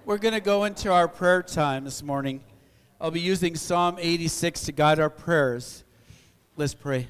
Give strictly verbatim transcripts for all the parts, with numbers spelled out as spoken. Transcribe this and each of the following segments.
We're going to go into our prayer time this morning. I'll be using Psalm eighty-six to guide our prayers. Let's pray.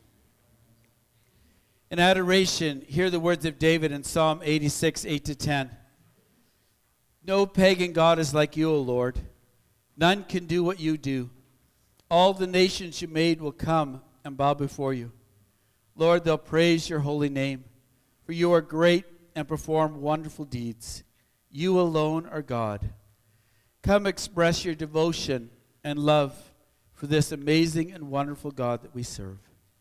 In adoration, hear the words of David in Psalm eighty-six, eight to ten. No pagan god is like you, O Lord. None can do what you do. All the nations you made will come and bow before you. Lord, they'll praise your holy name, for you are great and perform wonderful deeds. You alone are God. Come express your devotion and love for this amazing and wonderful God that we serve.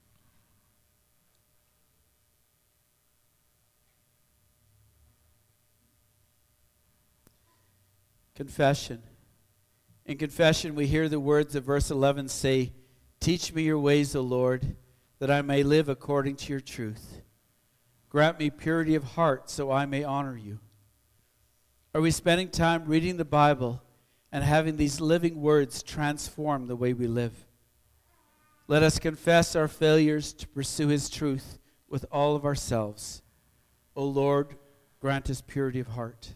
Confession. In confession, we hear the words of verse eleven say, "Teach me your ways, O Lord, that I may live according to your truth. Grant me purity of heart so I may honor you." Are we spending time reading the Bible and having these living words transform the way we live? Let us confess our failures to pursue his truth with all of ourselves. O Lord, grant us purity of heart.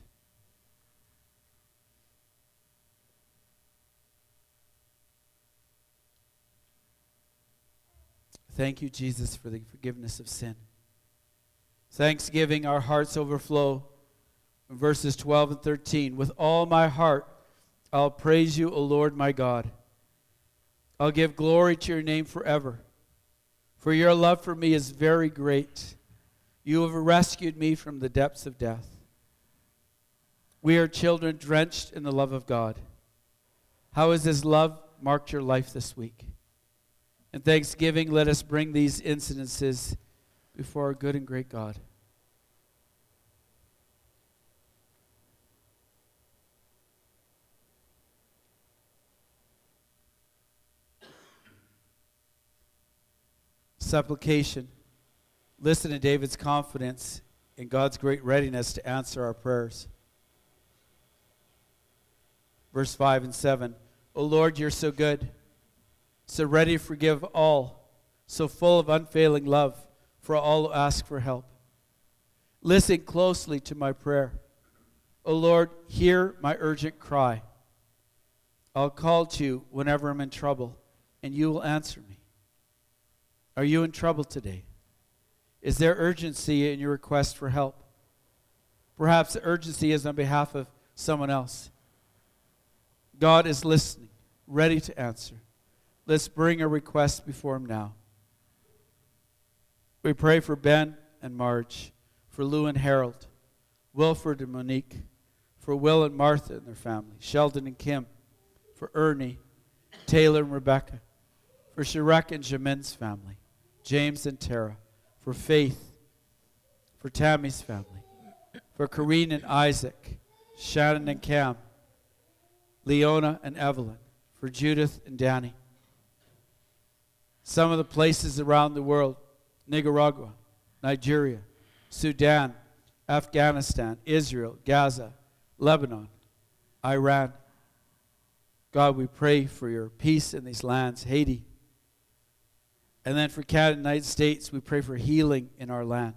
Thank you, Jesus, for the forgiveness of sin. Thanksgiving, our hearts overflow. Verses twelve and thirteen. With all my heart, I'll praise you, O Lord my God. I'll give glory to your name forever. For your love for me is very great. You have rescued me from the depths of death. We are children drenched in the love of God. How has his love marked your life this week? In thanksgiving, let us bring these incidences before our good and great God. Supplication. Listen to David's confidence in God's great readiness to answer our prayers. Verse five and seven. O Lord, you're so good, so ready to forgive all, so full of unfailing love for all who ask for help. Listen closely to my prayer. O Lord, hear my urgent cry. I'll call to you whenever I'm in trouble, and you will answer me. Are you in trouble today? Is there urgency in your request for help? Perhaps the urgency is on behalf of someone else. God is listening, ready to answer. Let's bring a request before him now. We pray for Ben and Marge, for Lou and Harold, Wilford and Monique, for Will and Martha and their family, Sheldon and Kim, for Ernie, Taylor and Rebecca, for Shrek and Jamin's family, James and Tara, for Faith, for Tammy's family, for Corrine and Isaac, Shannon and Cam, Leona and Evelyn, for Judith and Danny. Some of the places around the world: Nicaragua, Nigeria, Sudan, Afghanistan, Israel, Gaza, Lebanon, Iran. God, we pray for your peace in these lands. Haiti. And then for Canada and the United States, we pray for healing in our land.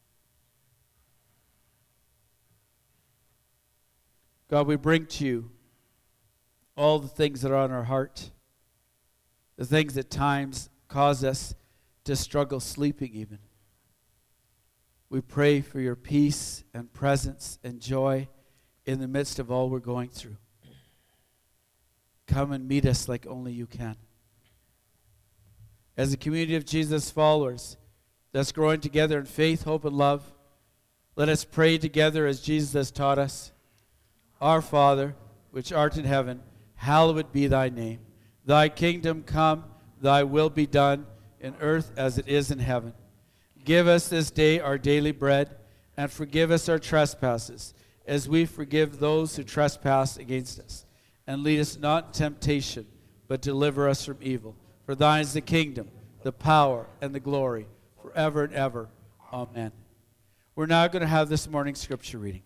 God, we bring to you all the things that are on our heart, the things at times cause us to struggle sleeping even. We pray for your peace and presence and joy in the midst of all we're going through. Come and meet us like only you can. As a community of Jesus followers that's growing together in faith, hope, and love, let us pray together as Jesus has taught us. Our Father, which art in heaven, hallowed be thy name. Thy kingdom come, thy will be done, in earth as it is in heaven. Give us this day our daily bread, and forgive us our trespasses, as we forgive those who trespass against us. And lead us not in temptation, but deliver us from evil. For thine is the kingdom, the power, and the glory, forever and ever. Amen. We're now going to have this morning's scripture reading.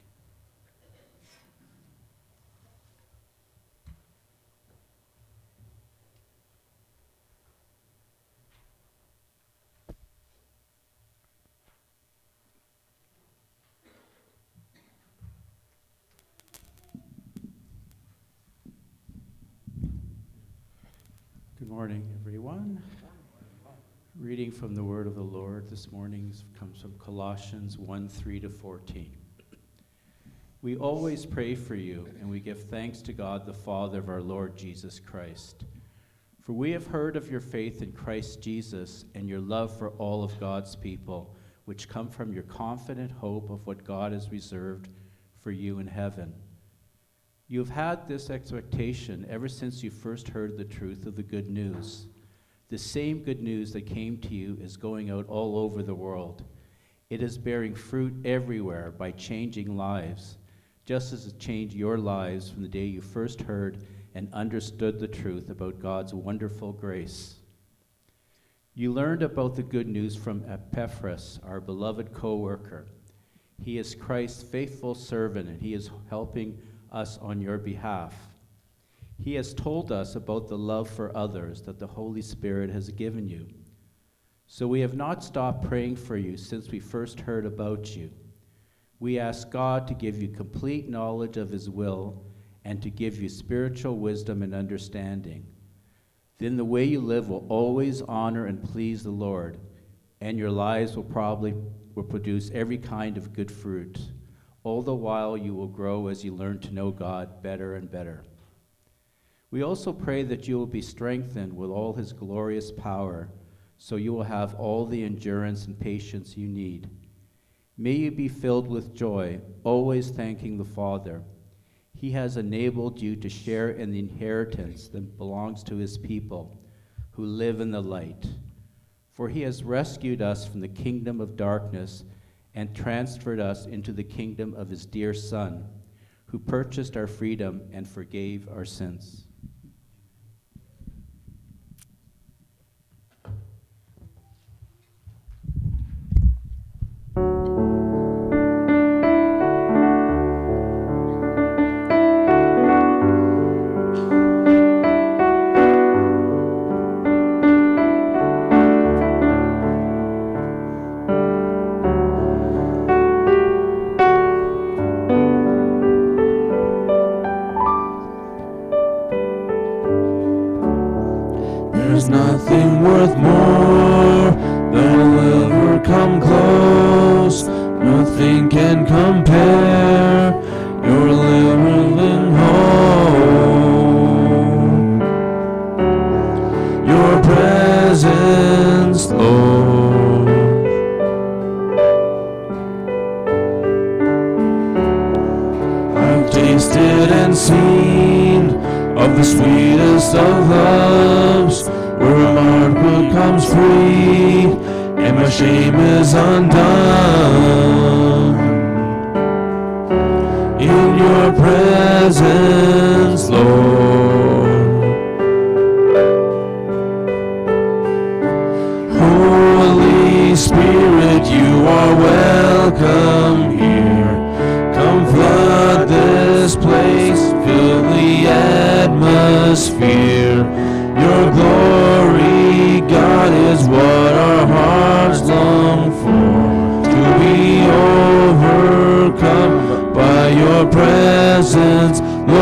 Good morning, everyone. Reading from the word of the Lord this morning comes from Colossians one, three to fourteen. We always pray for you, and we give thanks to God the Father of our Lord Jesus Christ. For we have heard of your faith in Christ Jesus and your love for all of God's people, which come from your confident hope of what God has reserved for you in heaven. You have had this expectation ever since you first heard the truth of the good news. The same good news that came to you is going out all over the world. It is bearing fruit everywhere by changing lives, just as it changed your lives from the day you first heard and understood the truth about God's wonderful grace. You learned about the good news from Epaphras, our beloved co-worker. He is Christ's faithful servant, and he is helping us on your behalf. He has told us about the love for others that the Holy Spirit has given you. So we have not stopped praying for you since we first heard about you. We ask God to give you complete knowledge of his will and to give you spiritual wisdom and understanding. Then the way you live will always honor and please the Lord, and your lives will probably will produce every kind of good fruit. All the while you will grow as you learn to know God better and better. We also pray that you will be strengthened with all his glorious power, so you will have all the endurance and patience you need. May you be filled with joy, always thanking the Father. He has enabled you to share in the inheritance that belongs to his people, who live in the light. For he has rescued us from the kingdom of darkness and transferred us into the kingdom of his dear Son, who purchased our freedom and forgave our sins. There's nothing worth more that'll ever come close. Nothing can compare your living home. Your presence, Lord. I've tasted and seen of the sweetest of loves, where my heart becomes free and my shame is undone. In your presence, Lord. Holy Spirit, you are welcome here. Come flood this place, fill the atmosphere. Your glory, God, is what our hearts long for. To be overcome by your presence,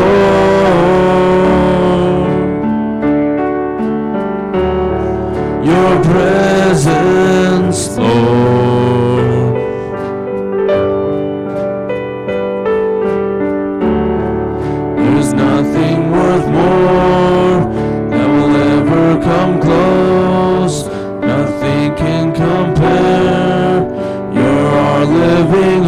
Lord. Your presence, Lord. There's nothing worth more that will ever come close. Nothing can compare. You're our living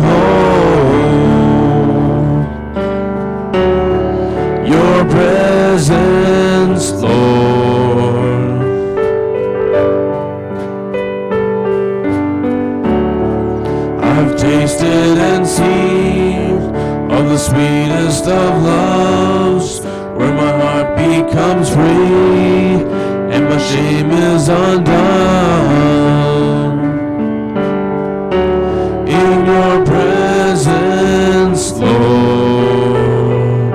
hope. Your presence, Lord. I've tasted and seen of the sweetest of loves, where my heart becomes free and my shame is undone. In your presence, Lord.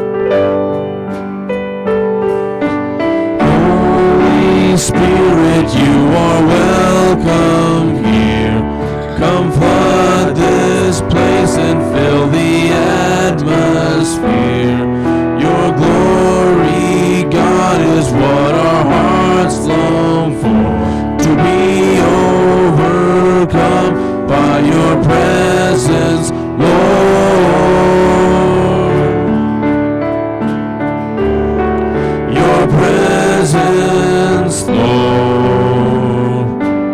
Holy Spirit, you are welcome here. Come flood this place and fill the atmosphere. Your glory, God, is what our hearts hearts long for, to be overcome by your presence, Lord. Your presence, Lord.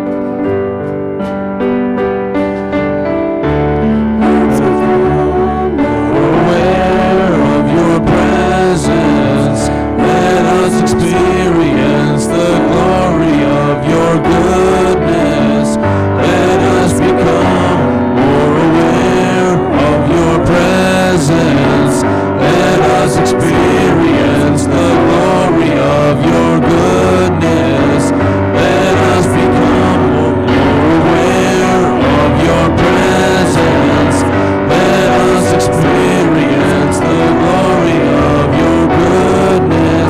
Aware of your presence, let us experience the glory of your goodness. Let us become more aware of your presence. Let us experience the glory of your goodness. Let us become more aware of your presence. Let us experience the glory of your goodness.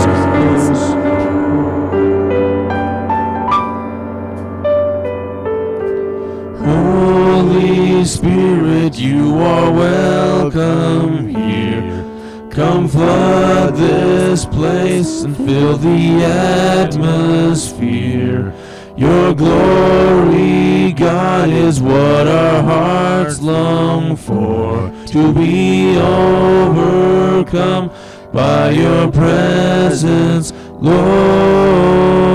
Holy Spirit, you are welcome here. Come flood this place and fill the atmosphere. Your glory, God, is what our hearts long for, to be overcome by your presence, Lord.